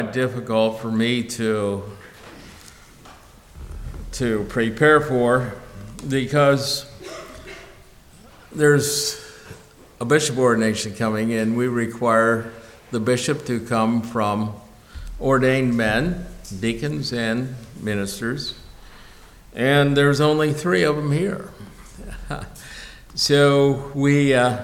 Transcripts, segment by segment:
difficult for me to prepare for, because there's a bishop ordination coming, and we require the bishop to come from ordained men, deacons and ministers, and there's only 3 of them here. So we, of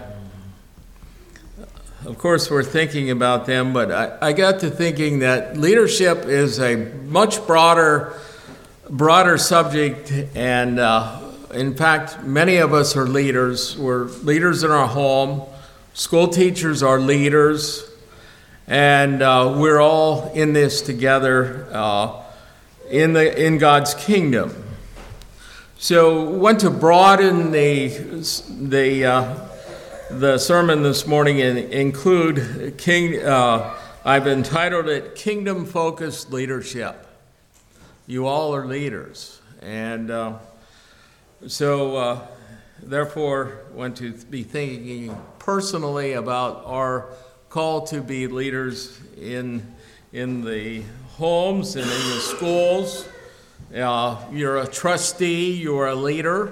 course, we're thinking about them, but I got to thinking that leadership is a much broader subject, and in fact, many of us are leaders. We're leaders in our home. School teachers are leaders, and we're all in this together in God's kingdom. So, want to broaden the sermon this morning and include I've entitled it Kingdom-Focused Leadership. You all are leaders, and therefore want to be thinking personally about our call to be leaders in the homes and in the schools. You're a trustee, you're a leader.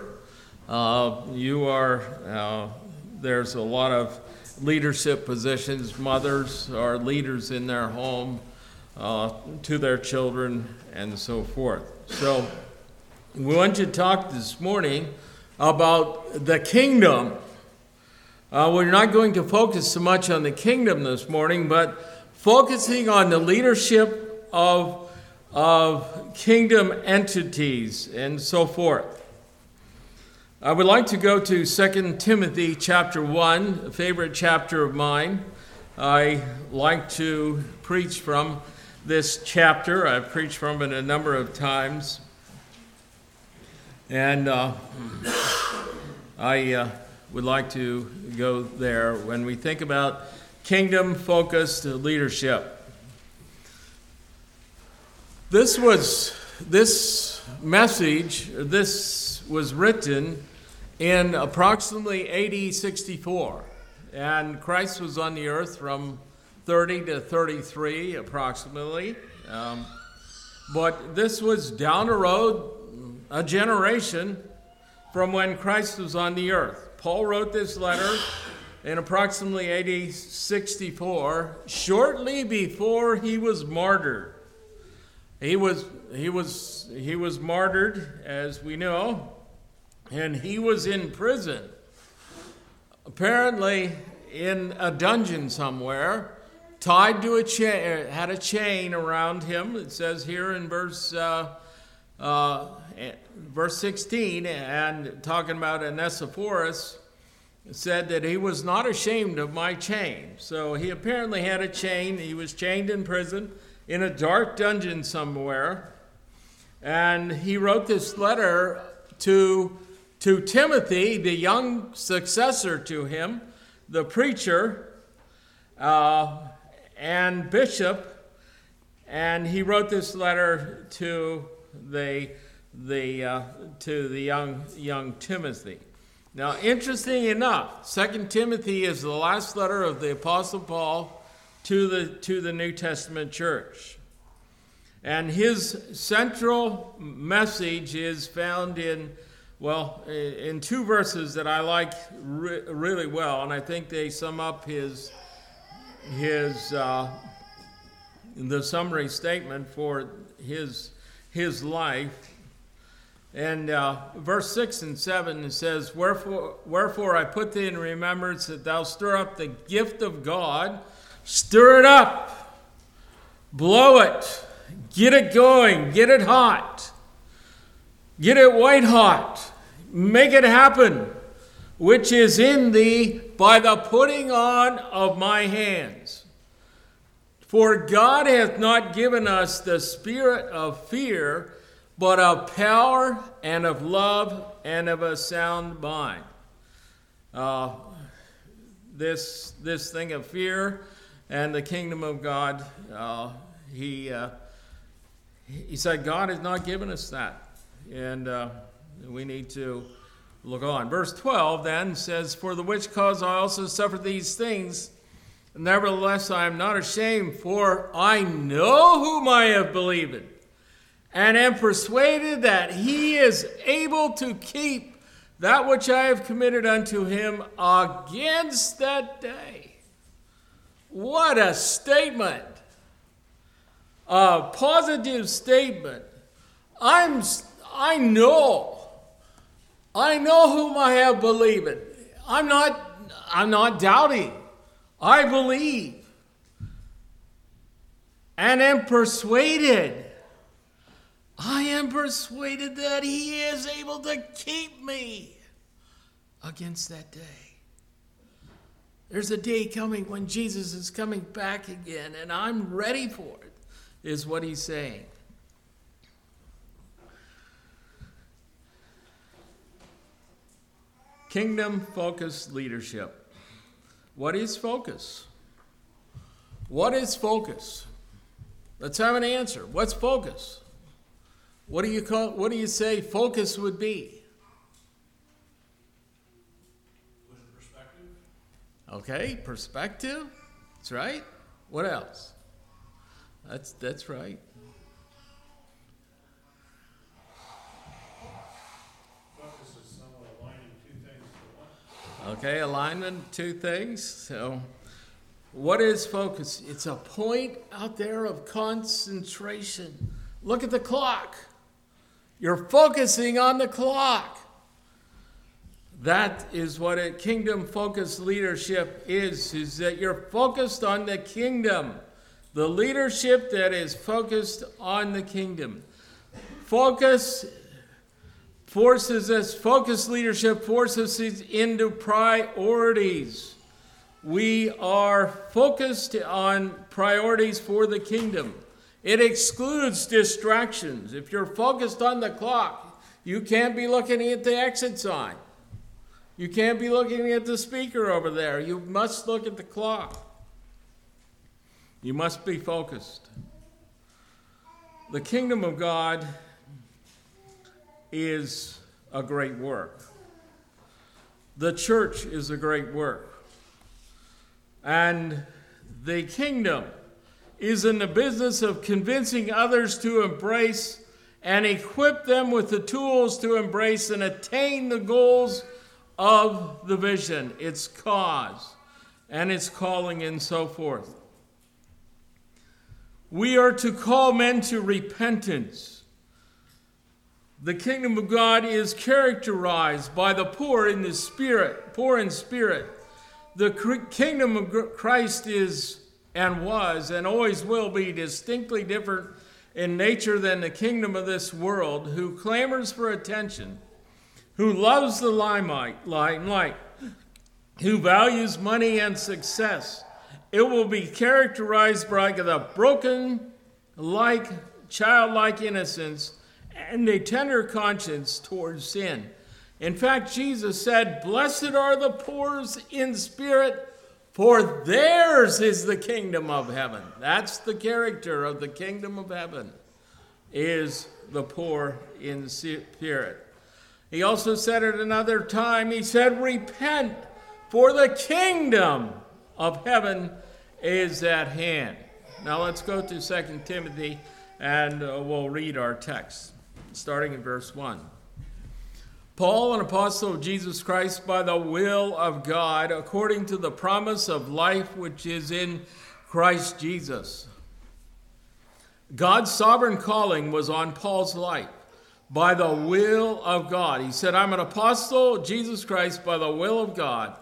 There's a lot of leadership positions. Mothers are leaders in their home to their children and so forth. So we want to talk this morning about the kingdom. We're not going to focus so much on the kingdom this morning, but focusing on the leadership of kingdom entities and so forth. I would like to go to 2 Timothy chapter 1, a favorite chapter of mine. I like to preach from this chapter. I've preached from it a number of times. And I would like to go there when we think about kingdom-focused leadership. This message was written in approximately AD 64, and Christ was on the earth from 30 to 33 approximately. But this was down the road, a generation from when Christ was on the earth. Paul wrote this letter in approximately AD 64, shortly before he was martyred. He was martyred, as we know, and he was in prison, apparently in a dungeon somewhere, tied to a chain, had a chain around him. It says here in verse 16, and talking about Onesiphorus, said that he was not ashamed of my chain. So he apparently had a chain. He was chained in prison in a dark dungeon somewhere. And he wrote this letter to Timothy, the young successor to him, the preacher and bishop. And he wrote this letter to the young Timothy. Now, interesting enough, 2 Timothy is the last letter of the Apostle Paul to the New Testament church. And his central message is found in 2 verses that I like really well, and I think they sum up the summary statement for his life. And verse 6 and 7, it says, Wherefore I put thee in remembrance that thou stir up the gift of God. Stir it up. Blow it. Get it going. Get it hot. Get it white hot. Make it happen, which is in thee by the putting on of my hands. For God hath not given us the spirit of fear, but of power and of love and of a sound mind. This thing of fear and the kingdom of God, he said God has not given us that. And we need to look on. Verse 12 then says, For the which cause I also suffer these things, Nevertheless, I am not ashamed, for I know whom I have believed, and am persuaded that he is able to keep that which I have committed unto him against that day. What a statement! A positive statement. I know whom I have believed. I'm not doubting. I believe and am persuaded. I am persuaded that he is able to keep me against that day. There's a day coming when Jesus is coming back again, and I'm ready for it, is what he's saying. Kingdom-focused leadership. What is focus? What is focus? Let's have an answer. What's focus? What do you say focus would be? Perspective. Okay, perspective. That's right. What else? That's right. Focus is somewhat aligning two things to one. Okay, alignment, two things. So, what is focus? It's a point out there of concentration. Look at the clock. You're focusing on the clock. That is what a kingdom-focused leadership is that you're focused on the kingdom. The leadership that is focused on the kingdom. Focused leadership forces us into priorities. We are focused on priorities for the kingdom. It excludes distractions. If you're focused on the clock, you can't be looking at the exit sign. You can't be looking at the speaker over there. You must look at the clock. You must be focused. The kingdom of God is a great work. The church is a great work. And the kingdom is in the business of convincing others to embrace and equip them with the tools to embrace and attain the goals of the vision, its cause, and its calling, and so forth. We are to call men to repentance. The kingdom of God is characterized by the poor in spirit. The kingdom of Christ is and was and always will be distinctly different in nature than the kingdom of this world, who clamors for attention, who loves the limelight, who values money and success. It will be characterized by the broken, childlike innocence and a tender conscience towards sin. In fact, Jesus said, "Blessed are the poor in spirit, for theirs is the kingdom of heaven." That's the character of the kingdom of heaven, is the poor in spirit. He also said at another time, he said, "Repent, for the kingdom of heaven is at hand." Now let's go to 2 Timothy and we'll read our text, starting in verse 1. Paul, an apostle of Jesus Christ by the will of God, according to the promise of life which is in Christ Jesus. God's sovereign calling was on Paul's life by the will of God. He said, "I'm an apostle of Jesus Christ by the will of God."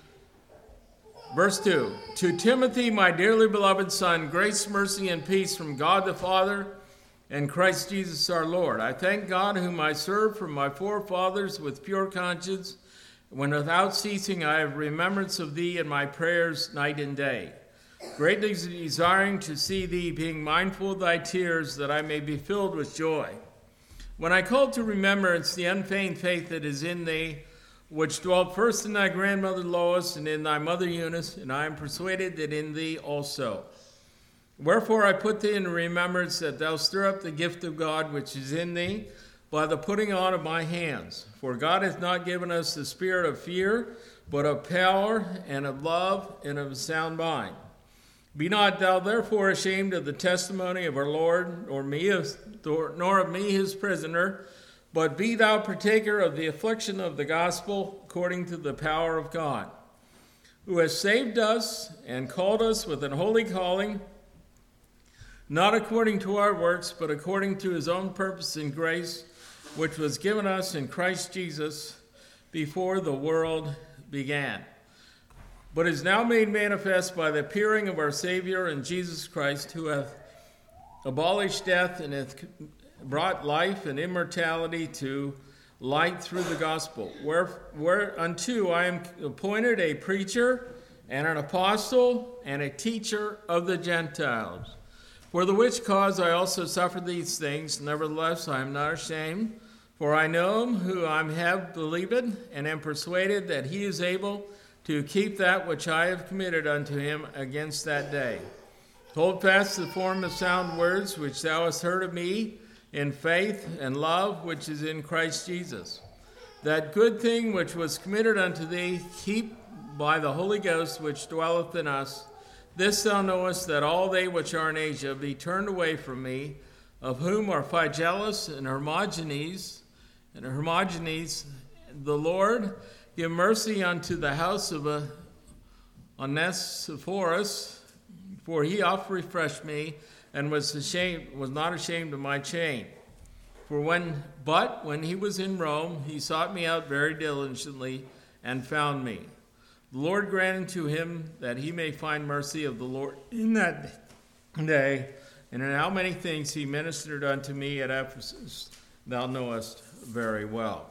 Verse 2, "To Timothy, my dearly beloved son, grace, mercy, and peace from God the Father and Christ Jesus our Lord. I thank God, whom I serve from my forefathers with pure conscience, when without ceasing I have remembrance of thee in my prayers night and day, greatly desiring to see thee, being mindful of thy tears, that I may be filled with joy. When I call to remembrance the unfeigned faith that is in thee, which dwelt first in thy grandmother Lois and in thy mother Eunice, and I am persuaded that in thee also. Wherefore I put thee in remembrance, that thou stir up the gift of God which is in thee by the putting on of my hands. For God hath not given us the spirit of fear, but of power and of love and of a sound mind. Be not thou therefore ashamed of the testimony of our Lord, nor of me his prisoner, but be thou partaker of the affliction of the gospel according to the power of God, who has saved us and called us with an holy calling, not according to our works, but according to his own purpose and grace, which was given us in Christ Jesus before the world began, but is now made manifest by the appearing of our Savior and Jesus Christ, who hath abolished death and hath brought life and immortality to light through the gospel, whereunto I am appointed a preacher and an apostle and a teacher of the Gentiles. For the which cause I also suffer these things, nevertheless I am not ashamed, for I know him who I have believed, and am persuaded that he is able to keep that which I have committed unto him against that day. Hold fast the form of sound words which thou hast heard of me in faith and love which is in Christ Jesus. That good thing which was committed unto thee, keep by the Holy Ghost which dwelleth in us. This thou knowest, that all they which are in Asia be turned away from me, of whom are Phygelus and Hermogenes. The Lord give mercy unto the house of Onesiphorus, for he oft refreshed me, and was not ashamed of my chain. But when he was in Rome, he sought me out very diligently, and found me. The Lord grant unto him that he may find mercy of the Lord in that day, and in how many things he ministered unto me at Ephesus, thou knowest very well.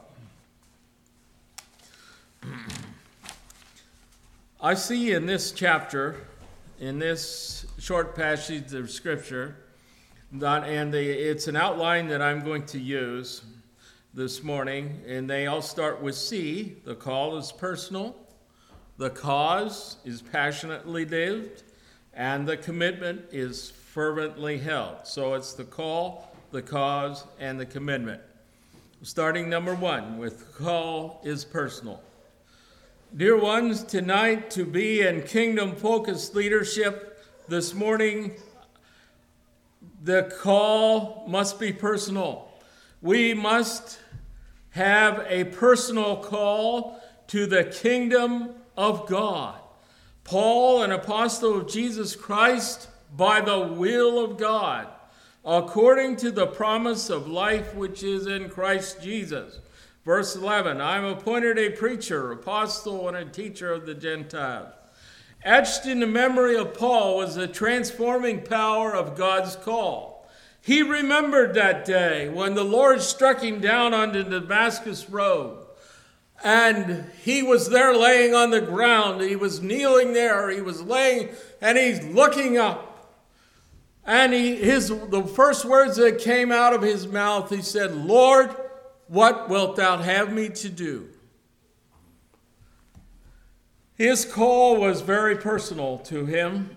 I see in this chapter, in this short passage of Scripture, it's an outline that I'm going to use this morning, and they all start with C. The call is personal, the cause is passionately lived, and the commitment is fervently held. So it's the call, the cause, and the commitment. Starting number 1 with call is personal. Dear ones, tonight to be in kingdom-focused leadership this morning, the call must be personal. We must have a personal call to the kingdom of God. Paul, an apostle of Jesus Christ, by the will of God, according to the promise of life which is in Christ Jesus. Verse 11, I am appointed a preacher, apostle, and a teacher of the Gentiles. Etched in the memory of Paul was the transforming power of God's call. He remembered that day when the Lord struck him down on the Damascus road. And he was there laying on the ground. He was kneeling there. He was laying, and he's looking up. And the first words that came out of his mouth, he said, Lord, what wilt thou have me to do? His call was very personal to him.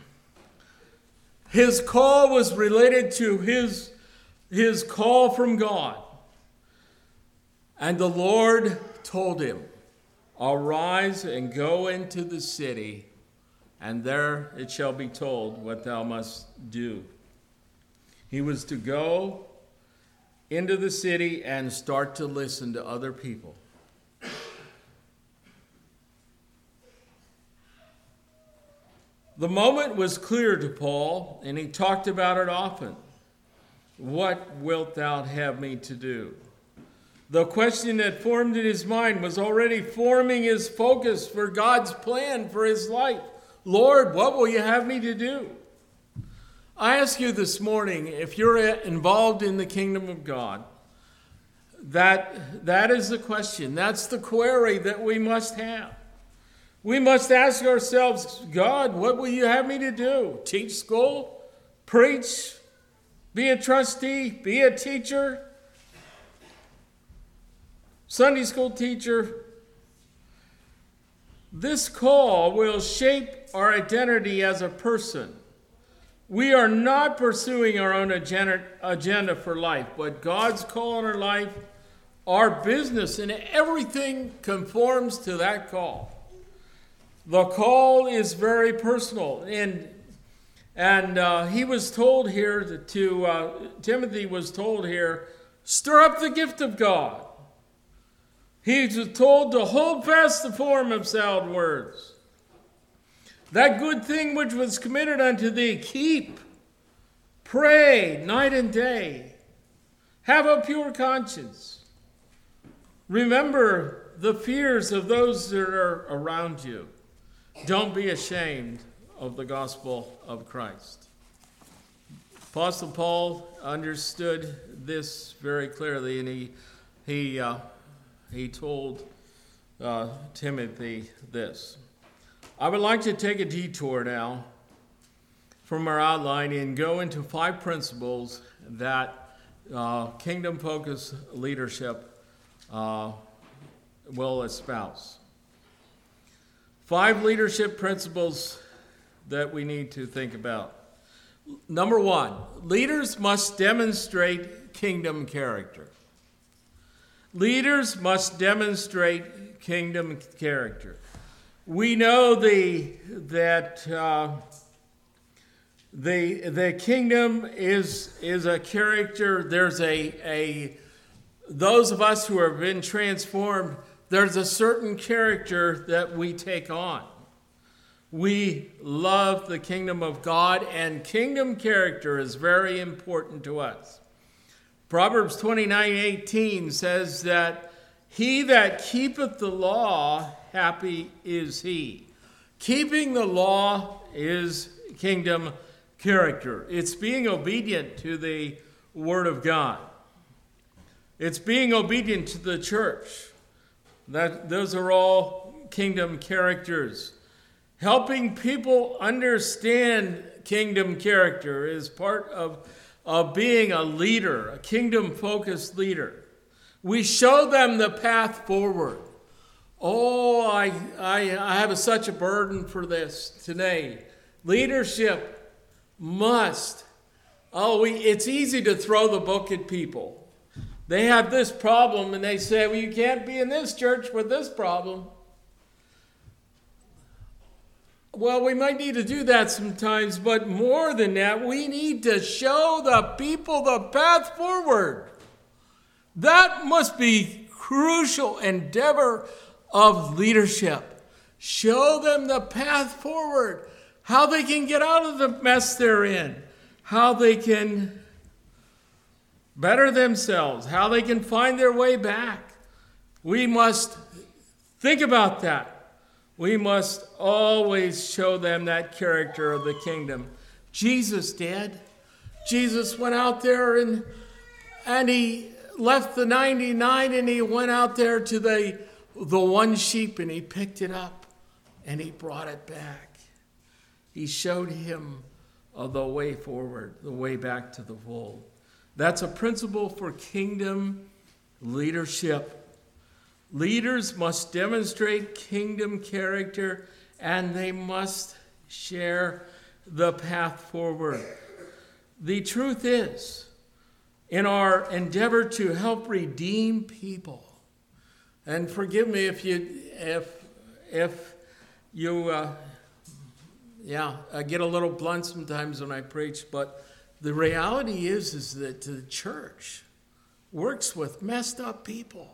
His call was related to his call from God. And the Lord told him, arise and go into the city, and there it shall be told what thou must do. He was to go into the city and start to listen to other people. The moment was clear to Paul, and he talked about it often. What wilt thou have me to do? The question that formed in his mind was already forming his focus for God's plan for his life. Lord, what will you have me to do? I ask you this morning, if you're involved in the kingdom of God, that is the question. That's the query that we must have. We must ask ourselves, God, what will you have me to do? Teach school? Preach? Be a trustee? Be a teacher? Sunday school teacher? This call will shape our identity as a person. We are not pursuing our own agenda for life, but God's call on our life, our business, and everything conforms to that call. The call is very personal, and And he was told here Timothy was told here, stir up the gift of God. He was told to hold fast the form of sound words. That good thing which was committed unto thee, keep. Pray night and day. Have a pure conscience. Remember the fears of those that are around you. Don't be ashamed of the gospel of Christ. Apostle Paul understood this very clearly, and he told Timothy this. I would like to take a detour now from our outline and go into 5 principles that kingdom-focused leadership will espouse. 5 leadership principles that we need to think about. Number 1, leaders must demonstrate kingdom character. Leaders must demonstrate kingdom character. We know that the kingdom is a character. There's those of us who have been transformed, there's a certain character that we take on. We love the kingdom of God, and kingdom character is very important to us. Proverbs 29:18 says that he that keepeth the law, happy is he. Keeping the law is kingdom character. It's being obedient to the Word of God. It's being obedient to the church. Those are all kingdom characters. Helping people understand kingdom character is part of being a leader, a kingdom-focused leader. We show them the path forward. Oh, I have such a burden for this today. Leadership must. It's easy to throw the book at people. They have this problem and they say, well, you can't be in this church with this problem. Well, we might need to do that sometimes, but more than that, we need to show the people the path forward. That must be crucial endeavor of leadership. Show them the path forward, how they can get out of the mess they're in, how they can better themselves, how they can find their way back. We must think about that. We must always show them that character of the kingdom. Jesus did. Jesus went out there and he left the 99 and he went out there to the one sheep and he picked it up and he brought it back. He showed him the way forward, the way back to the fold. That's a principle for kingdom leadership. Leaders must demonstrate kingdom character and they must share the path forward. The truth is, in our endeavor to help redeem people, and forgive me if you get a little blunt sometimes when I preach, but the reality is that the church works with messed up people.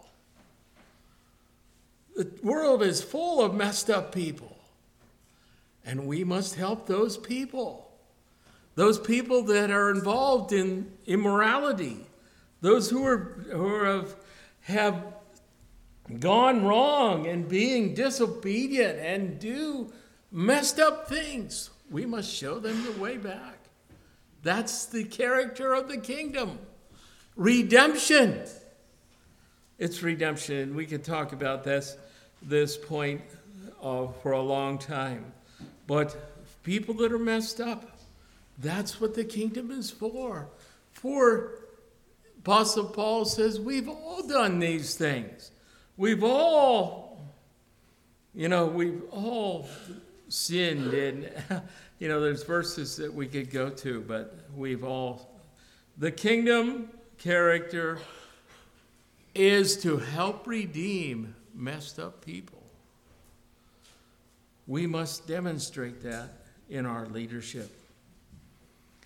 The world is full of messed up people. And we must help those people. Those people that are involved in immorality. Those who have gone wrong and being disobedient and do messed up things. We must show them the way back. That's the character of the kingdom. Redemption. It's redemption. We could talk about this point for a long time. But people that are messed up, that's what the kingdom is for. For Apostle Paul says, we've all done these things. We've all sinned. And, there's verses that we could go to, but the kingdom character is to help redeem messed up people. We must demonstrate that in our leadership.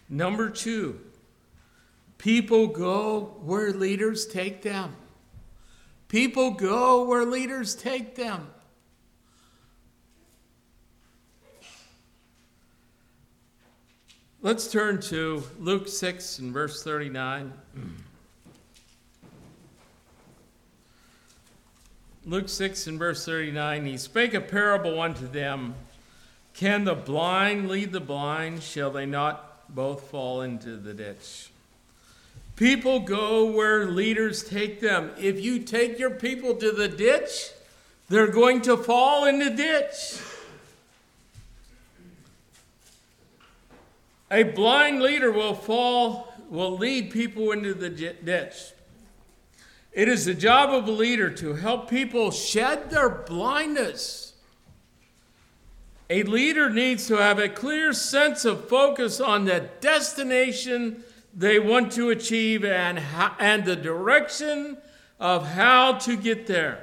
Number 2, people go where leaders take them. People go where leaders take them. Let's turn to Luke 6 and verse 39. Luke 6 and verse 39, he spake a parable unto them. Can the blind lead the blind? Shall they not both fall into the ditch? People go where leaders take them. If you take your people to the ditch, they're going to fall in the ditch. A blind leader will lead people into the ditch. It is the job of a leader to help people shed their blindness. A leader needs to have a clear sense of focus on the destination they want to achieve and the direction of how to get there.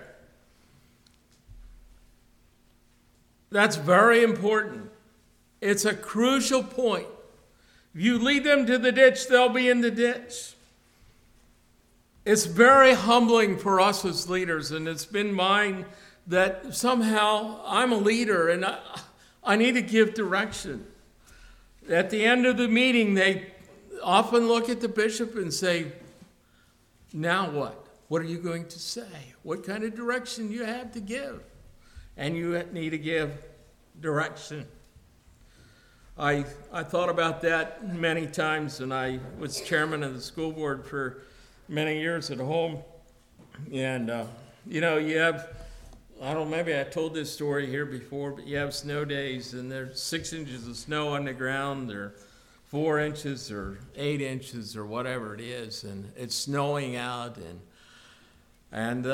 That's very important. It's a crucial point. If you lead them to the ditch, they'll be in the ditch. It's very humbling for us as leaders, and it's been mine that somehow I'm a leader and I need to give direction. At the end of the meeting, they often look at the bishop and say, now what? What are you going to say? What kind of direction you have to give? And you need to give direction. I thought about that many times, and I was chairman of the school board for many years at home. And, you have, I don't know, maybe I told this story here before, but you have snow days, and there's 6 inches of snow on the ground, or 4 inches or 8 inches or whatever it is, and it's snowing out, and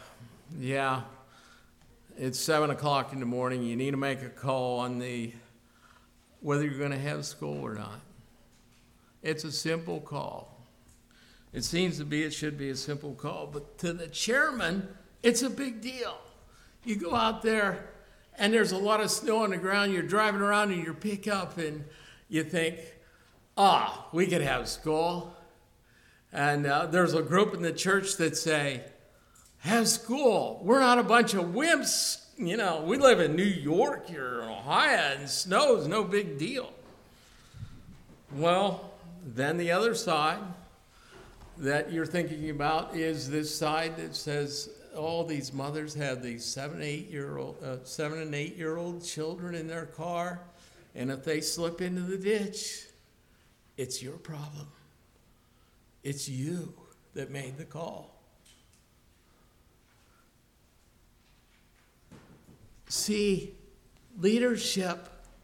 it's 7 o'clock in the morning. You need to make a call on whether you're going to have school or not. It's a simple call. It should be a simple call, but to the chairman, it's a big deal. You go out there, and there's a lot of snow on the ground. You're driving around in your pickup, and you think, we could have school. And there's a group in the church that say, have school. We're not a bunch of wimps. We live in New York or Ohio, and snow is no big deal. Well, then the other side that you're thinking about is this side that says, these mothers have these 7 and 8 year old children in their car, and if they slip into the ditch, it's your problem. It's you that made the call. See, leadership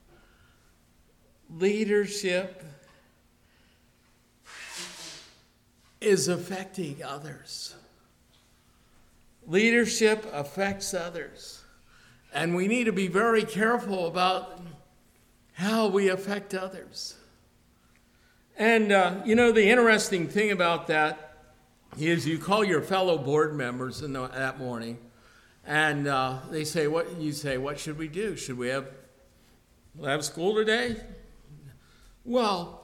is affecting others. Leadership affects others. And we need to be very careful about how we affect others. And, the interesting thing about that is you call your fellow board members that morning, and they say, what should we do? Should we have school today? Well,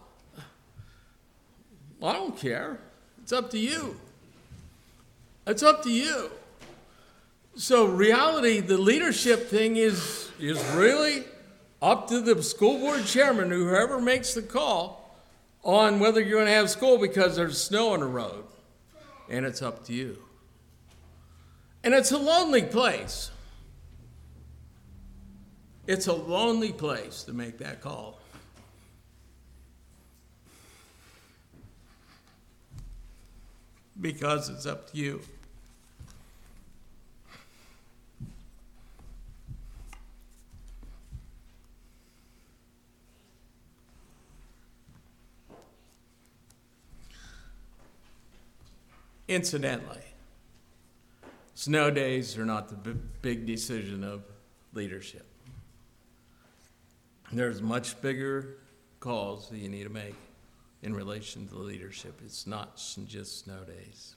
I don't care. It's up to you. It's up to you. So reality, the leadership thing is really up to the school board chairman, whoever makes the call on whether you're going to have school because there's snow on the road. And it's up to you. And it's a lonely place. It's a lonely place to make that call. Because it's up to you. Incidentally, snow days are not the big decision of leadership. There's much bigger calls that you need to make in relation to leadership. It's not just snow days.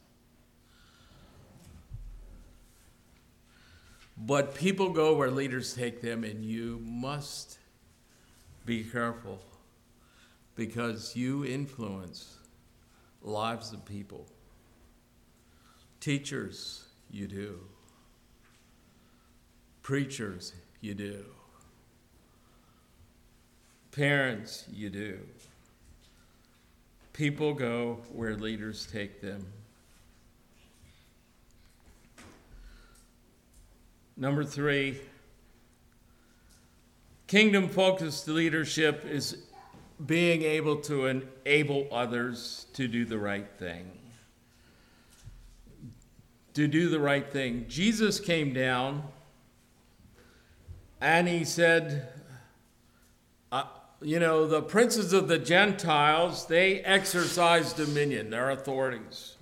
But people go where leaders take them, and you must be careful because you influence lives of people. Teachers, you do. Preachers, you do. Parents, you do. People go where leaders take them. Number 3, kingdom-focused leadership is being able to enable others to do the right thing. To do the right thing. Jesus came down and he said, the princes of the Gentiles, they exercise dominion, their authorities.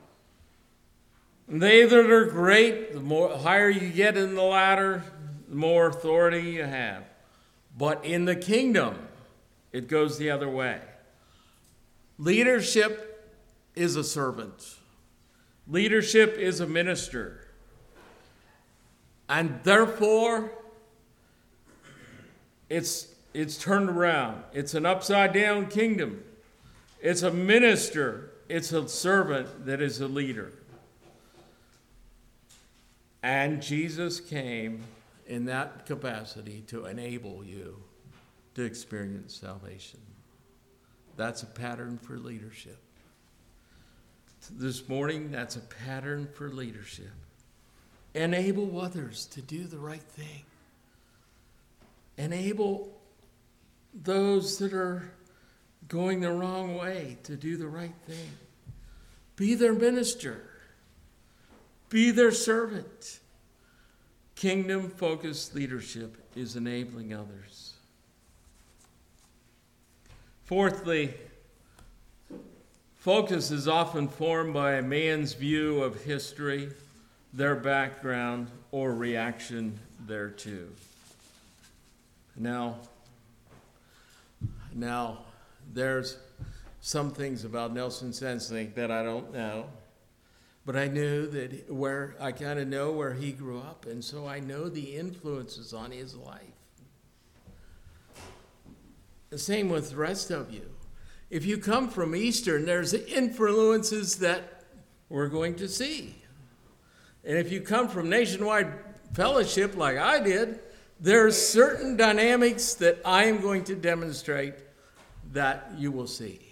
They that are great, the higher you get in the ladder, the more authority you have. But in the kingdom, it goes the other way. Leadership is a servant. Leadership is a minister. And therefore, it's turned around. It's an upside-down kingdom. It's a minister. It's a servant that is a leader. And Jesus came in that capacity to enable you to experience salvation. That's a pattern for leadership. This morning, that's a pattern for leadership. Enable others to do the right thing. Enable those that are going the wrong way to do the right thing. Be their minister. Be their servant. Kingdom-focused leadership is enabling others. Fourthly, focus is often formed by a man's view of history, their background, or reaction thereto. Now, there's some things about Nelson Sensley that I don't know, but I knew that I kind of know where he grew up, and so I know the influences on his life. The same with the rest of you. If you come from Eastern, there's influences that we're going to see. And if you come from Nationwide Fellowship like I did, there's certain dynamics that I am going to demonstrate that you will see.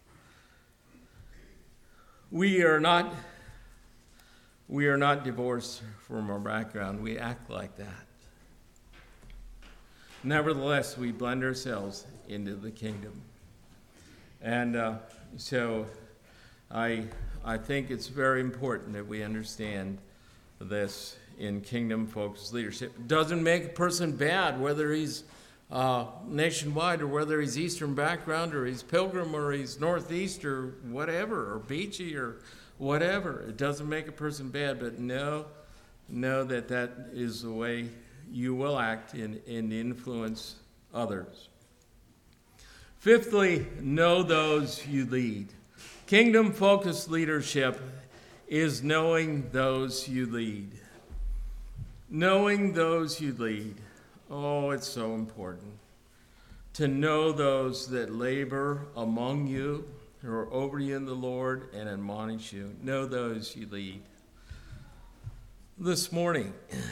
We are not divorced from our background. We act like that. Nevertheless, we blend ourselves into the kingdom. And so I think it's very important that we understand this in kingdom-focused leadership. It doesn't make a person bad, whether he's nationwide or whether he's Eastern background or he's Pilgrim or he's Northeast or whatever, or Beachy or whatever. It doesn't make a person bad, but know that is the way you will act and influence others. Fifthly, know those you lead. Kingdom-focused leadership is knowing those you lead. Knowing those you lead. Oh, it's so important. To know those that labor among you, who are over you in the Lord and admonish you. Know those you lead. This morning,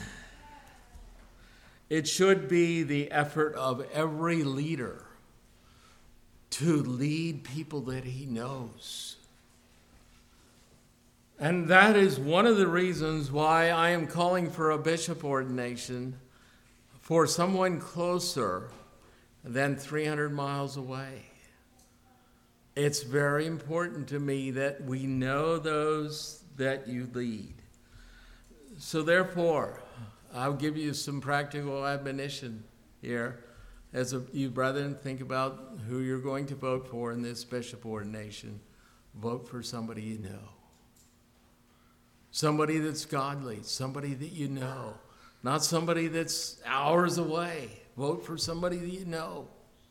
it should be the effort of every leader to lead people that he knows. And that is one of the reasons why I am calling for a bishop ordination for someone closer than 300 miles away. It's very important to me that we know those that you lead. So therefore, I'll give you some practical admonition here. As you brethren think about who you're going to vote for in this bishop ordination, vote for somebody you know. Somebody that's godly, somebody that you know. Not somebody that's hours away. Vote for somebody that you know.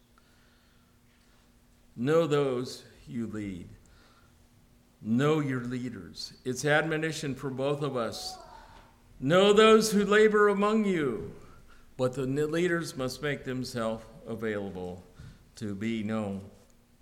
Know those you lead. Know your leaders. It's admonition for both of us. Know those who labor among you, but the leaders must make themselves available to be known.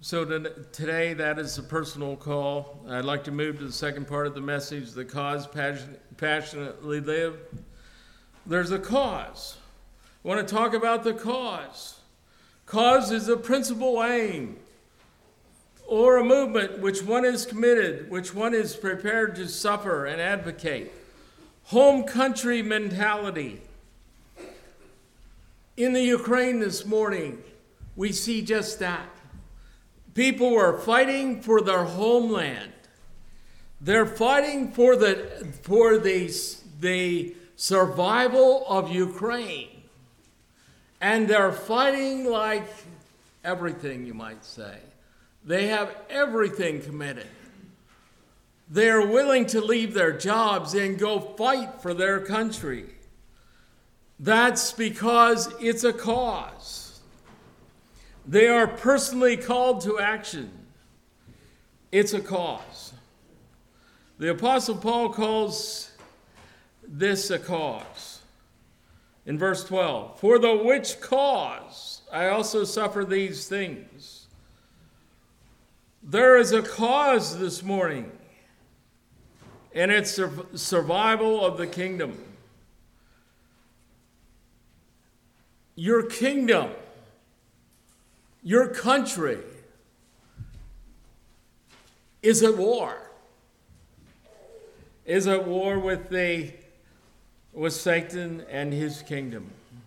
So today, that is a personal call. I'd like to move to the second part of the message, the cause passionately live. There's a cause. I want to talk about the cause. Cause is a principal aim or a movement which one is committed, which one is prepared to suffer and advocate. Home country mentality. In the Ukraine this morning, we see just that. People are fighting for their homeland. They're fighting for the survival of Ukraine. And they're fighting like everything, you might say. They have everything committed. They're willing to leave their jobs and go fight for their country. That's because it's a cause. They are personally called to action. It's a cause. The Apostle Paul calls this a cause. In verse 12, for the which cause I also suffer these things. There is a cause this morning, and it's the survival of the kingdom. Your kingdom, your country is at war. Is at war with Satan and his kingdom.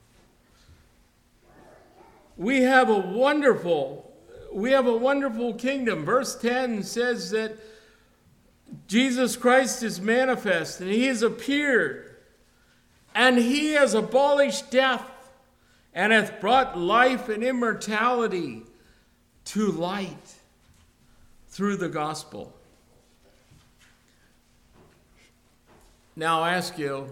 We have a wonderful kingdom. Verse 10 says that Jesus Christ is manifest, and he has appeared, and he has abolished death, and hath brought life and immortality to light through the gospel. Now I ask you,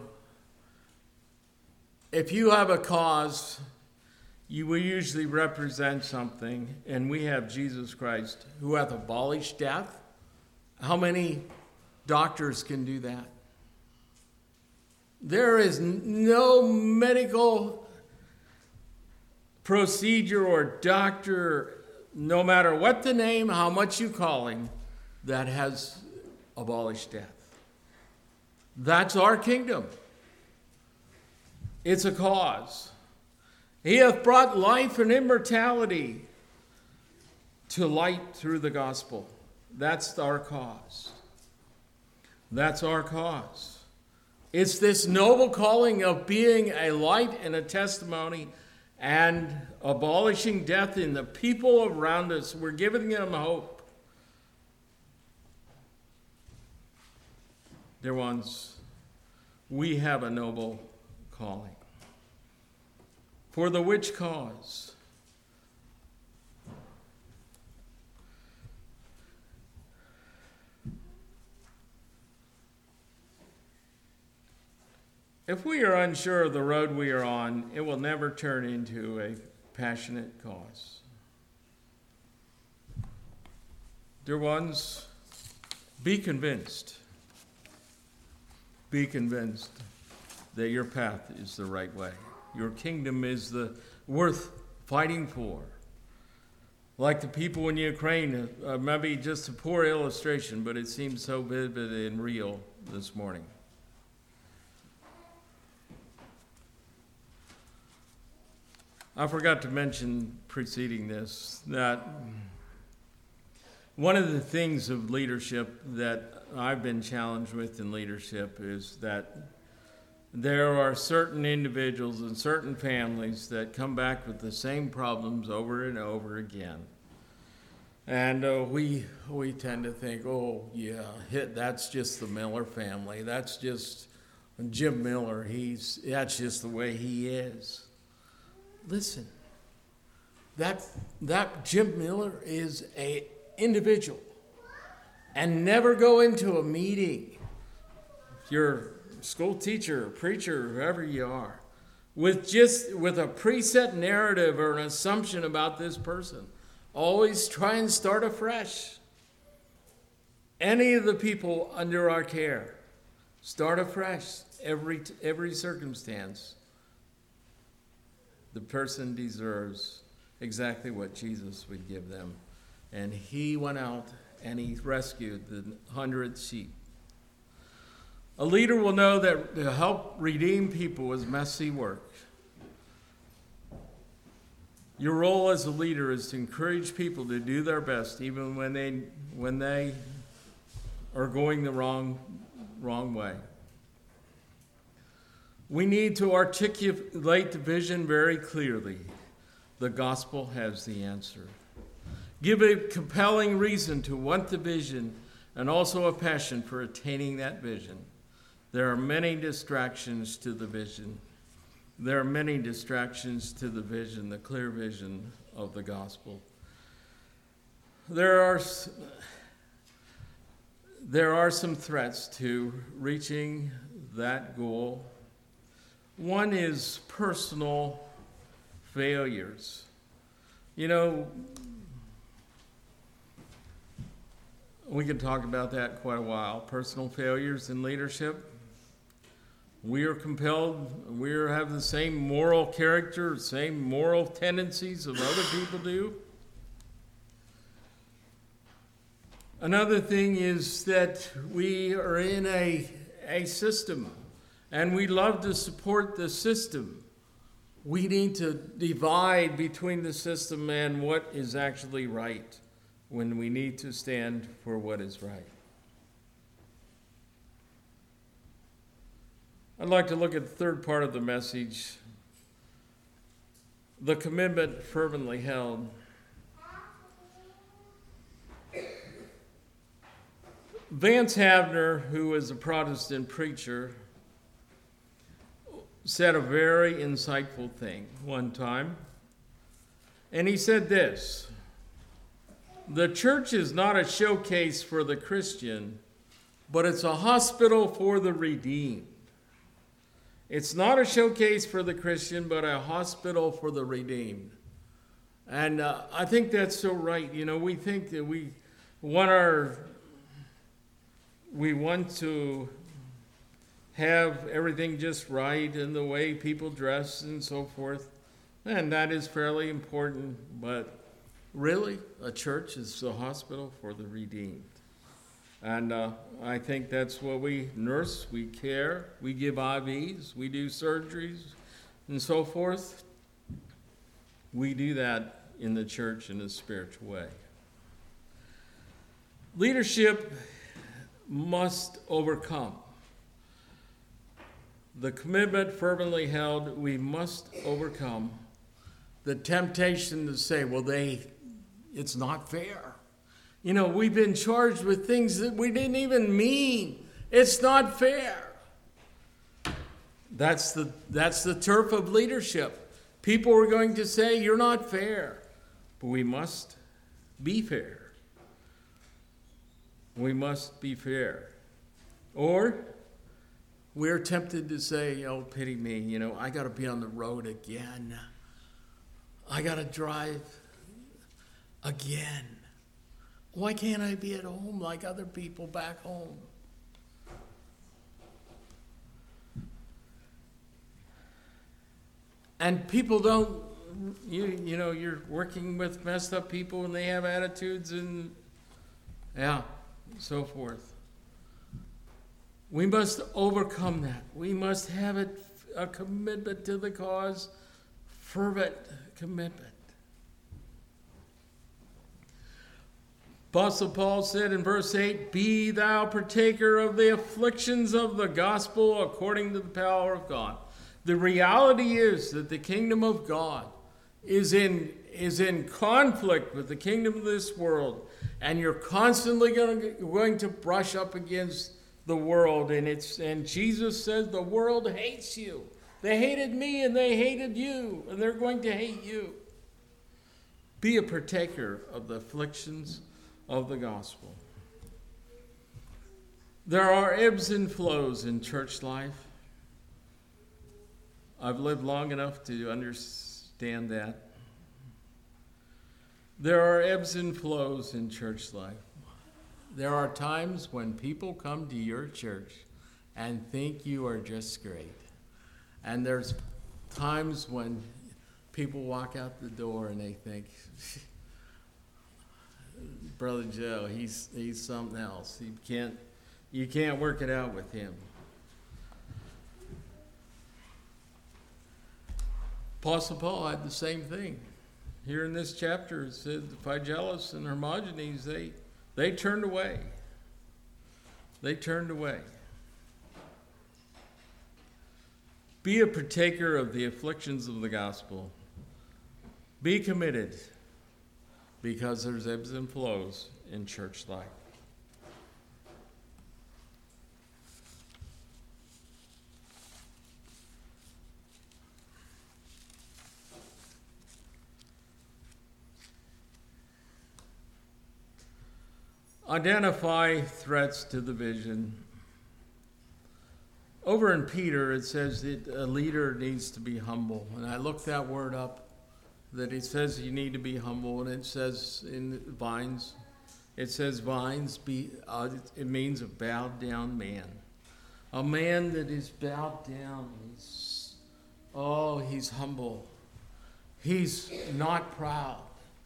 if you have a cause, you will usually represent something, and we have Jesus Christ who hath abolished death. How many doctors can do that? There is no medical procedure or doctor, no matter what the name, how much you call him, that has abolished death. That's our kingdom. It's a cause. He hath brought life and immortality to light through the gospel. That's our cause. That's our cause. It's this noble calling of being a light and a testimony and abolishing death in the people around us. We're giving them hope. Dear ones, we have a noble calling. For the which cause? If we are unsure of the road we are on, it will never turn into a passionate cause. Dear ones, be convinced. Be convinced that your path is the right way. Your kingdom is worth fighting for. Like the people in Ukraine, maybe just a poor illustration, but it seems so vivid and real this morning. I forgot to mention preceding this that one of the things of leadership that I've been challenged with in leadership is that there are certain individuals and certain families that come back with the same problems over and over again. And we tend to think, oh, yeah, that's just the Miller family. That's just Jim Miller. That's just the way he is. Listen, that Jim Miller is an individual. And never go into a meeting, if you're a school teacher, preacher, whoever you are, with a preset narrative or an assumption about this person. Always try and start afresh. Any of the people under our care, start afresh every circumstance. The person deserves exactly what Jesus would give them. and he went out and he rescued the 100 sheep. A leader will know that to help redeem people is messy work. Your role as a leader is to encourage people to do their best, even when they are going the wrong way. We need to articulate the vision very clearly. The gospel has the answer. Give a compelling reason to want the vision and also a passion for attaining that vision. There are many distractions to the vision. There are many distractions to the vision, the clear vision of the gospel. There are some threats to reaching that goal. One is personal failures. You know, we could talk about that quite a while. Personal failures in leadership. We are compelled, we have the same moral character, same moral tendencies of other people do. Another thing is that we are in a system, and we love to support the system. We need to divide between the system and what is actually right when we need to stand for what is right. I'd like to look at the third part of the message, the commitment fervently held. Vance Havner, who is a Protestant preacher, said a very insightful thing one time. And he said this: the church is not a showcase for the Christian, but it's a hospital for the redeemed. It's not a showcase for the Christian, but a hospital for the redeemed. And I think that's so right. You know, we think that we want to have everything just right in the way people dress and so forth. And that is fairly important. But really, a church is a hospital for the redeemed. And I think that's what we nurse, we care, we give IVs, we do surgeries, and so forth. We do that in the church in a spiritual way. Leadership must overcome. The commitment fervently held, we must overcome the temptation to say, well, it's not fair. You know, we've been charged with things that we didn't even mean. It's not fair. That's the turf of leadership. People are going to say, you're not fair. But we must be fair. We must be fair. Or we're tempted to say, oh, pity me, you know, I got to be on the road again. I got to drive again. Why can't I be at home like other people back home? And people don't, you know, you're working with messed up people and they have attitudes and, so forth. We must overcome that. We must have a commitment to the cause, fervent commitment. Apostle Paul said in verse 8, be thou partaker of the afflictions of the gospel according to the power of God. The reality is that the kingdom of God is in conflict with the kingdom of this world, and you're constantly going to brush up against the world, and Jesus says the world hates you. They hated me and they hated you, and they're going to hate you. Be a partaker of the afflictions of the gospel. There are ebbs and flows in church life. I've lived long enough to understand that. There are ebbs and flows in church life. There are times when people come to your church and think you are just great. And there's times when people walk out the door and they think, Brother Joe, he's something else. You can't work it out with him. Apostle Paul had the same thing. Here in this chapter, it said Phygellus and Hermogenes, they turned away. They turned away. Be a partaker of the afflictions of the gospel. Be committed, because there's ebbs and flows in church life. Identify threats to the vision. Over in Peter, it says that a leader needs to be humble. And I looked that word up, that it says you need to be humble. And it says in vines, it means a bowed down man. A man that is bowed down. He's humble. He's not proud.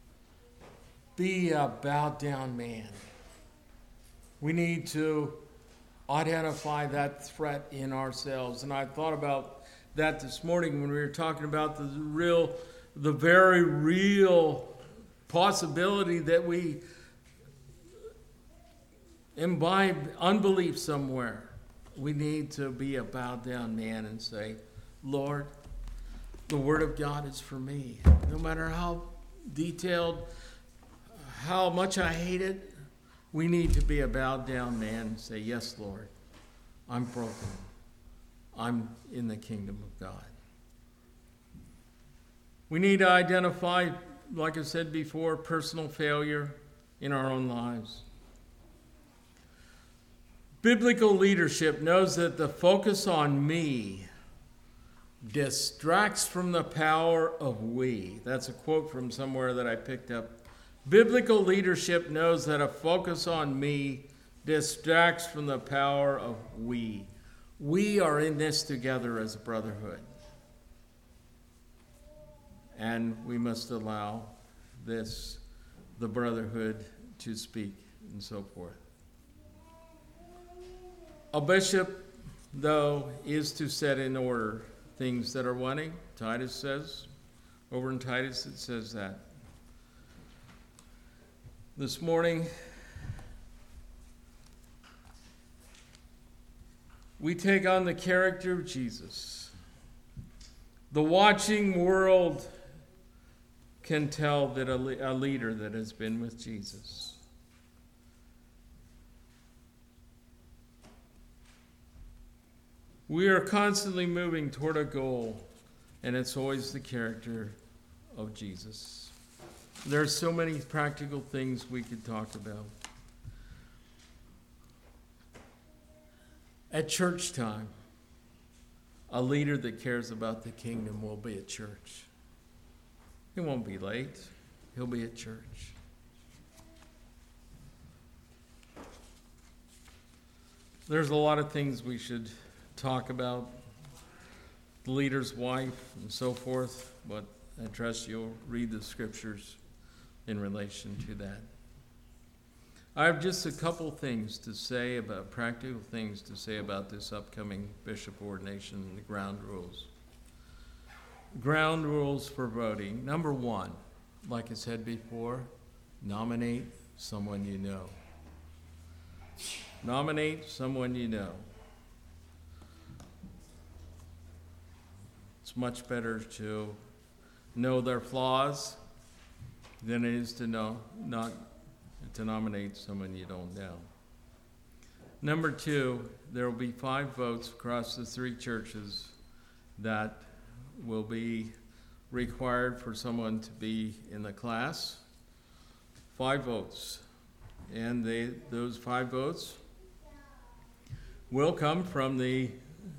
Be a bowed down man. We need to identify that threat in ourselves. And I thought about that this morning when we were talking about the very real possibility that we imbibe unbelief somewhere. We need to be a bowed down man and say, Lord, the Word of God is for me. No matter how detailed, how much I hate it, we need to be a bowed down man and say, yes, Lord, I'm broken. I'm in the kingdom of God. We need to identify, like I said before, personal failure in our own lives. Biblical leadership knows that the focus on me distracts from the power of we. That's a quote from somewhere that I picked up. Biblical leadership knows that a focus on me distracts from the power of we. We are in this together as a brotherhood. And we must allow the brotherhood, to speak and so forth. A bishop, though, is to set in order things that are wanting. Titus says, over in Titus it says that. This morning, we take on the character of Jesus. The watching world can tell that a leader that has been with Jesus. We are constantly moving toward a goal, and it's always the character of Jesus. There are so many practical things we could talk about. At church time, a leader that cares about the kingdom will be at church. He won't be late. He'll be at church. There's a lot of things we should talk about. The leader's wife and so forth, but I trust you'll read the scriptures in relation to that. I have just a couple things to say about, practical things to say about this upcoming bishop ordination and the ground rules. Ground rules for voting. Number one, like I said before, nominate someone you know. Nominate someone you know. It's much better to know their flaws than it is to nominate someone you don't know. Number two, there will be 5 votes across the 3 churches that will be required for someone to be in the class. 5 votes. And those 5 votes will come from the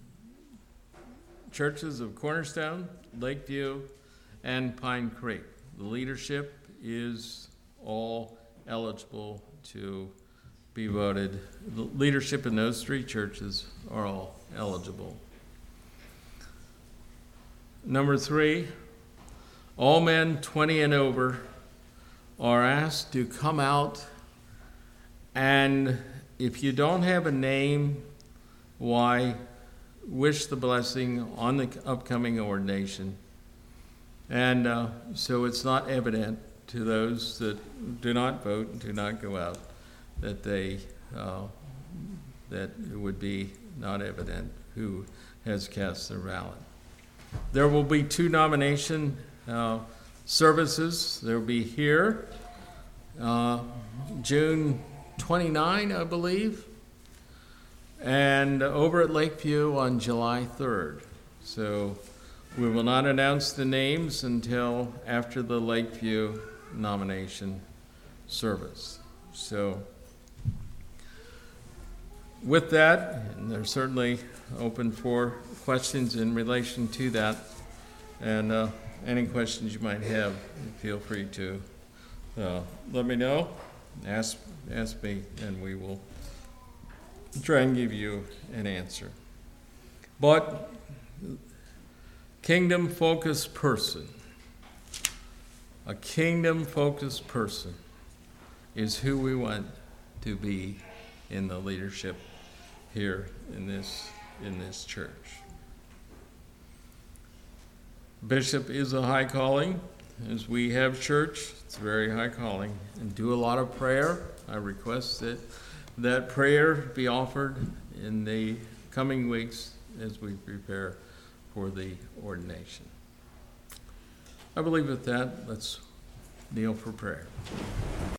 churches of Cornerstone, Lakeview, and Pine Creek. The leadership is all eligible to be voted. The leadership in those 3 churches are all eligible. Number 3, all men 20 and over are asked to come out, and if you don't have a name, why, wish the blessing on the upcoming ordination. And so it's not evident to those that do not vote and do not go out that that it would be not evident who has cast their ballot. There will be 2 nomination services. There will be here June 29, I believe, and over at Lakeview on July 3rd. So we will not announce the names until after the Lakeview nomination service. So with that, and they're certainly open for questions in relation to that, and any questions you might have, feel free to let me know, ask me, and we will try and give you an answer. But kingdom-focused person, a kingdom-focused person is who we want to be in the leadership here in this church. Bishop is a high calling. As we have church, it's a very high calling. And do a lot of prayer. I request that prayer be offered in the coming weeks as we prepare for the ordination. I believe with that, let's kneel for prayer.